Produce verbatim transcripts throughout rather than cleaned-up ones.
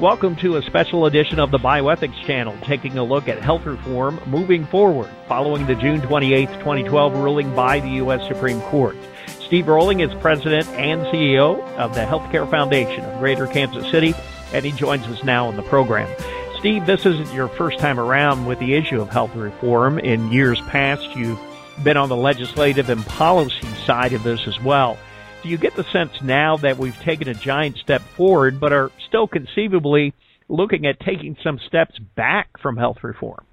Welcome to a special edition of the Bioethics Channel, taking a look at health reform moving forward following the June twenty-eighth, twenty twelve ruling by the U S Supreme Court. Steve Rolling is president and C E O of the Healthcare Foundation of Greater Kansas City, and he joins us now on the program. Steve, this isn't your first time around with the issue of health reform. In years past, you've been on the legislative and policy side of this as well. Do you get the sense now that we've taken a giant step forward, but are still conceivably looking at taking some steps back from health reform?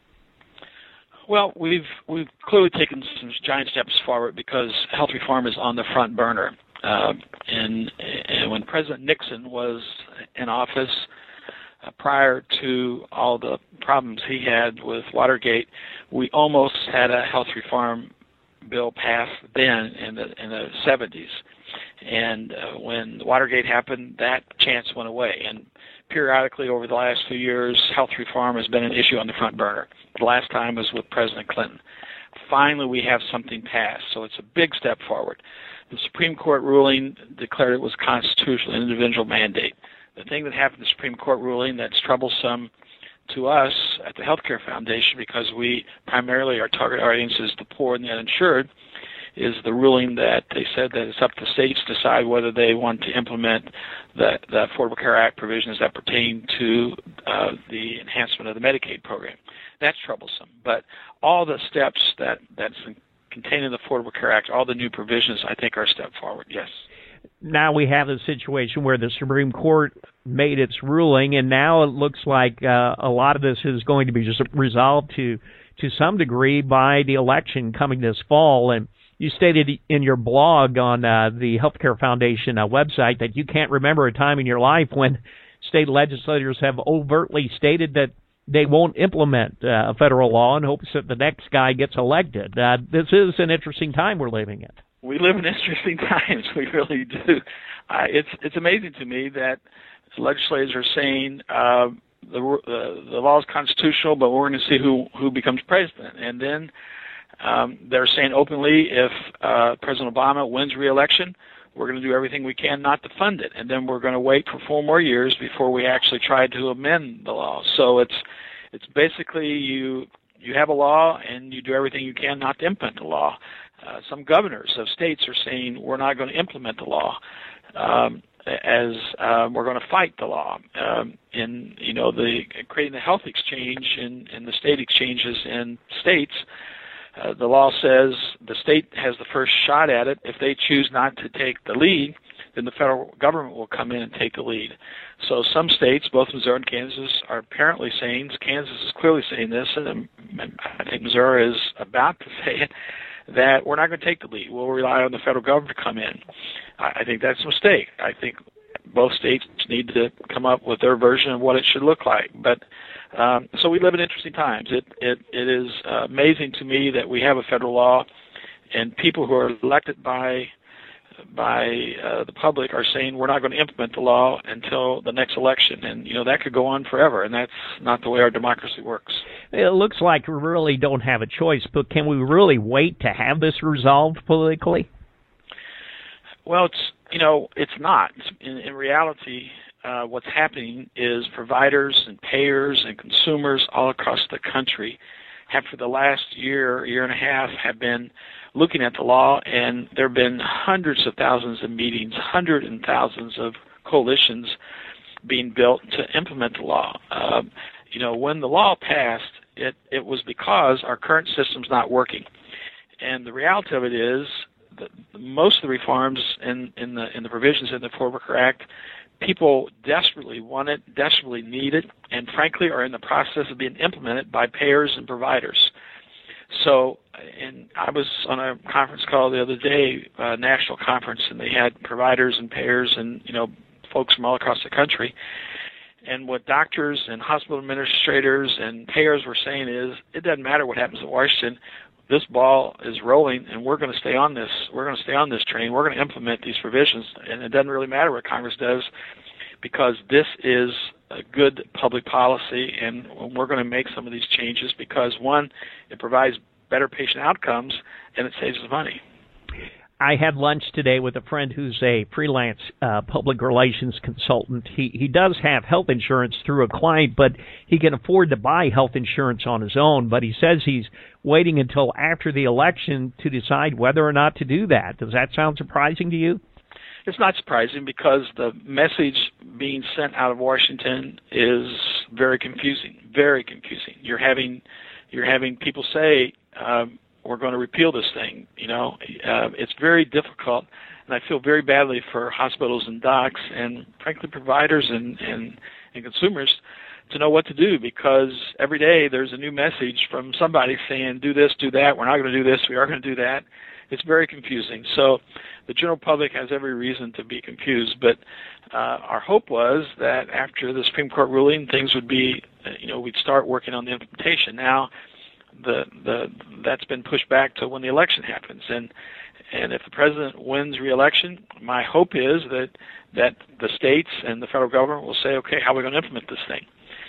Well, we've we've clearly taken some giant steps forward because health reform is on the front burner. Uh, and, and when President Nixon was in office, uh, prior to all the problems he had with Watergate, we almost had a health reform bill passed then in the in the seventies, and uh, when Watergate happened, that chance went away. And periodically over the last few years, health reform has been an issue on the front burner. The last time was with President Clinton. Finally, we have something passed, so it's a big step forward. The Supreme Court ruling declared it was constitutional, an individual mandate. The thing that happened in the Supreme Court ruling that's troublesome to us at the Healthcare Foundation, because we primarily, our target audience is the poor and the uninsured, is the ruling that they said that it's up to states to decide whether they want to implement the, the Affordable Care Act provisions that pertain to uh, the enhancement of the Medicaid program. That's troublesome. But all the steps that, that's contained in the Affordable Care Act, all the new provisions, I think are a step forward, yes. Now we have a situation where the Supreme Court made its ruling, and now it looks like uh, a lot of this is going to be just resolved to to some degree by the election coming this fall. And you stated in your blog on uh, the Healthcare Foundation uh, website that you can't remember a time in your life when state legislators have overtly stated that they won't implement uh, a federal law in hopes that the next guy gets elected. Uh, this is an interesting time we're living in. We live in interesting times. We really do. Uh, it's it's amazing to me that legislators are saying uh, the, uh, the law is constitutional, but we're going to see who, who becomes president. And then um, they're saying openly, if uh, President Obama wins re-election, we're going to do everything we can not to fund it. And then we're going to wait for four more years before we actually try to amend the law. So it's it's basically you you have a law and you do everything you can not to implement the law. Uh, some governors of states are saying we're not going to implement the law, um, as uh, we're going to fight the law. Um, in you know the creating the health exchange in, in the state exchanges in states, uh, the law says the state has the first shot at it. If they choose not to take the lead, then the federal government will come in and take the lead. So some states, both Missouri and Kansas, are apparently saying, Kansas is clearly saying this, and I think Missouri is about to say it, that we're not going to take the lead. We'll rely on the federal government to come in. I think that's a mistake. I think both states need to come up with their version of what it should look like. But um, so we live in interesting times. It it it is uh, amazing to me that we have a federal law, and people who are elected by by uh, the public are saying we're not going to implement the law until the next election. And, you know, that could go on forever, and that's not the way our democracy works. It looks like we really don't have a choice, but can we really wait to have this resolved politically? Well, it's, you know, it's not. In, in reality, uh, what's happening is providers and payers and consumers all across the country have for the last year, year and a half, have been looking at the law, and there have been hundreds of thousands of meetings, hundreds and thousands of coalitions being built to implement the law. Um, you know, when the law passed, it, it was because our current system's not working. And the reality of it is that most of the reforms in, in the in the provisions in the Affordable Care Act, people desperately want it, desperately need it, and frankly are in the process of being implemented by payers and providers. So, and I was on a conference call the other day, a national conference, and they had providers and payers and, you know, folks from all across the country. And what doctors and hospital administrators and payers were saying is, it doesn't matter what happens in Washington. This ball is rolling, and we're going to stay on this. We're going to stay on this train. We're going to implement these provisions, and it doesn't really matter what Congress does, because this is a good public policy, and we're going to make some of these changes because, one, it provides better patient outcomes, and it saves us money. I had lunch today with a friend who's a freelance uh, public relations consultant. He he does have health insurance through a client, but he can afford to buy health insurance on his own. But he says he's waiting until after the election to decide whether or not to do that. Does that sound surprising to you? It's not surprising because the message being sent out of Washington is very confusing, very confusing. You're having you're having people say, um, we're going to repeal this thing. You know, uh, it's very difficult, and I feel very badly for hospitals and docs and, frankly, providers and, and, and consumers to know what to do, because every day there's a new message from somebody saying, do this, do that, we're not going to do this, we are going to do that. It's very confusing. So the general public has every reason to be confused, but uh, our hope was that after the Supreme Court ruling, things would be, uh, you know, we'd start working on the implementation. Now, the the that's been pushed back to when the election happens, and and if the president wins re-election, my hope is that that the states and the federal government will say, okay, how are we going to implement this thing?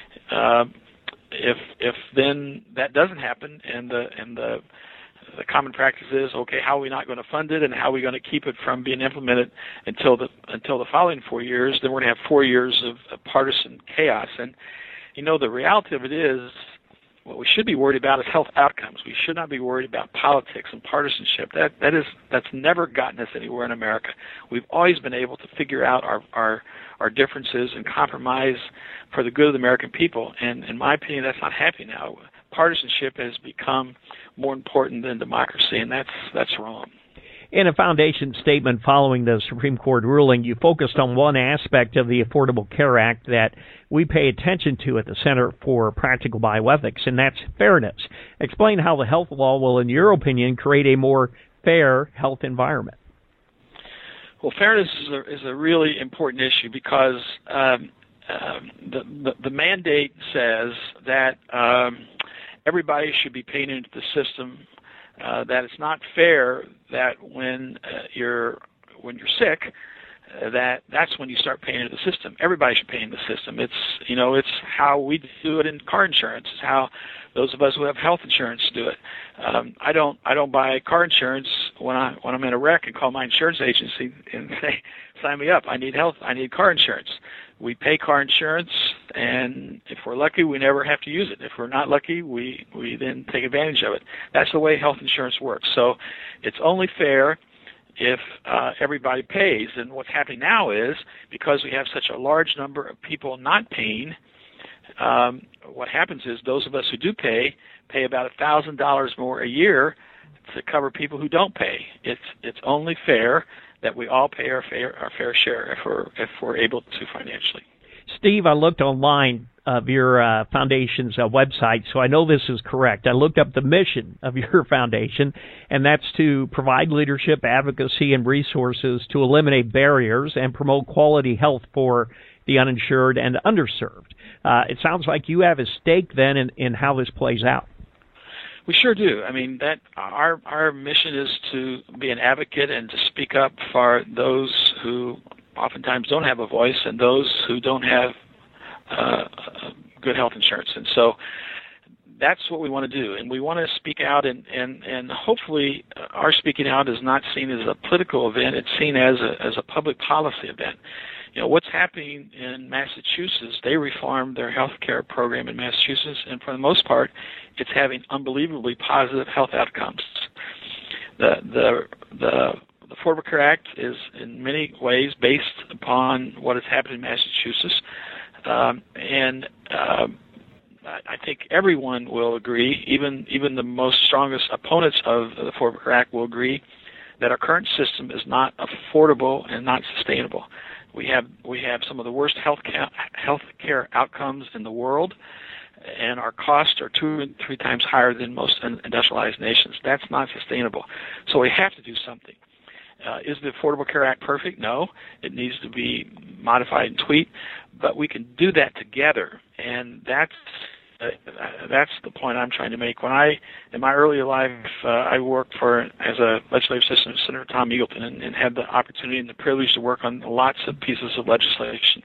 Uh, if if then that doesn't happen, and the and the the common practice is, okay, how are we not going to fund it, and how are we going to keep it from being implemented until the until the following four years? Then we're going to have four years of, of partisan chaos, and you know the reality of it is, what we should be worried about is health outcomes. We should not be worried about politics and partisanship. That that is that's never gotten us anywhere in America. We've always been able to figure out our our, our differences and compromise for the good of the American people. And in my opinion, that's not happening now. Partisanship has become more important than democracy, and that's that's wrong. In a foundation statement following the Supreme Court ruling, you focused on one aspect of the Affordable Care Act that we pay attention to at the Center for Practical Bioethics, and that's fairness. Explain how the health law will, in your opinion, create a more fair health environment. Well, fairness is a, is a really important issue because um, um, the, the, the mandate says that um, everybody should be paid into the system. Uh, that it's not fair that when uh, you're when you're sick, uh, that that's when you start paying into the system. Everybody should pay into the system. It's you know it's how we do it in car insurance. It's how those of us who have health insurance do it. Um, I don't I don't buy car insurance when I when I'm in a wreck and call my insurance agency and say, sign me up. I need health. I need car insurance. We pay car insurance, and if we're lucky, we never have to use it. If we're not lucky, we, we then take advantage of it. That's the way health insurance works. So it's only fair if uh, everybody pays. And what's happening now is, because we have such a large number of people not paying, um, what happens is those of us who do pay pay about one thousand dollars more a year to cover people who don't pay. It's it's only fair that we all pay our fair our fair share if we're if we're able to financially. Steve, I looked online of your uh, foundation's uh, website, so I know this is correct. I looked up the mission of your foundation, and that's to provide leadership, advocacy, and resources to eliminate barriers and promote quality health for the uninsured and underserved. Uh, it sounds like you have a stake then in, in how this plays out. We sure do. I mean, that our our mission is to be an advocate and to speak up for those who oftentimes don't have a voice and those who don't have uh, good health insurance. And so that's what we want to do. And we want to speak out, and, and, and hopefully our speaking out is not seen as a political event. It's seen as a, as a public policy event. You know, what's happening in Massachusetts, they reformed their health care program in Massachusetts, and for the most part, it's having unbelievably positive health outcomes. The the the, the Affordable Care Act is in many ways based upon what has happened in Massachusetts, um, and uh, I think everyone will agree, even even the most strongest opponents of the Affordable Care Act will agree that our current system is not affordable and not sustainable. We have we have some of the worst health ca- health care outcomes in the world, and our costs are two and three times higher than most industrialized nations. That's not sustainable. So we have to do something. Uh, is the Affordable Care Act perfect? No. It needs to be modified and tweaked, but we can do that together, and that's uh, that's the point I'm trying to make. When I, in my earlier life, uh, I worked for as a legislative assistant to Senator Tom Eagleton, and, and had the opportunity and the privilege to work on lots of pieces of legislation.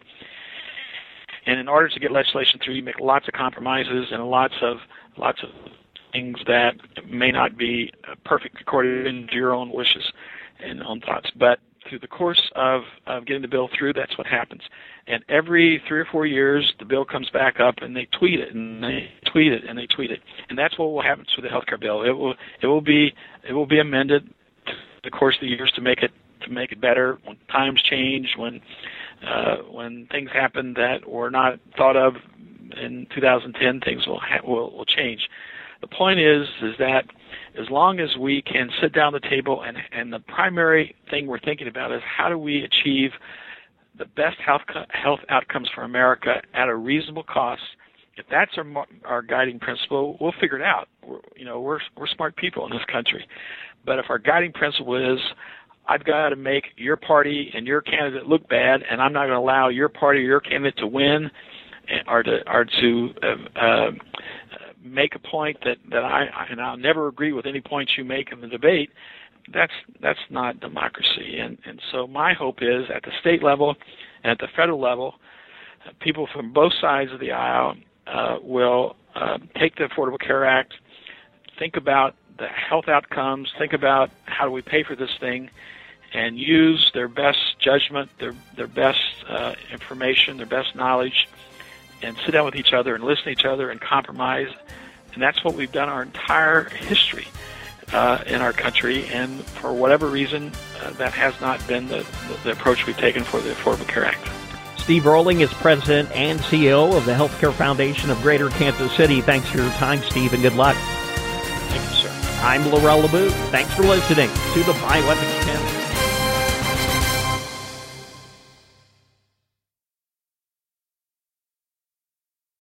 And in order to get legislation through, you make lots of compromises and lots of lots of things that may not be perfect according to your own wishes. and own thoughts. But through the course of, of getting the bill through, that's what happens. And every three or four years, the bill comes back up, and they tweet it, and they tweet it, and they tweet it. And that's what will happen to the health care bill. It will it will be it will be amended through the course of the years to make it to make it better. When times change, when uh, when things happen that were not thought of in two thousand ten, things will ha- will, will change. The point is is that as long as we can sit down at the table, and, and the primary thing we're thinking about is how do we achieve the best health health outcomes for America at a reasonable cost. If that's our our guiding principle, we'll figure it out. We're, you know, we're we're smart people in this country. But if our guiding principle is, I've got to make your party and your candidate look bad, and I'm not going to allow your party or your candidate to win, or to or to uh, uh, make a point that that I and I'll never agree with any points you make in the debate. That's that's not democracy. And and so my hope is at the state level and at the federal level, uh, people from both sides of the aisle uh, will uh, take the Affordable Care Act, think about the health outcomes, think about how do we pay for this thing, and use their best judgment, their their best uh, information, their best knowledge, and sit down with each other and listen to each other and compromise. And that's what we've done our entire history uh, in our country. And for whatever reason, uh, that has not been the, the, the approach we've taken for the Affordable Care Act. Steve Rolling is president and C E O of the Healthcare Foundation of Greater Kansas City. Thanks for your time, Steve, and good luck. Thank you, sir. I'm Laurel LeBoux. Thanks for listening to the Bioethics Channel.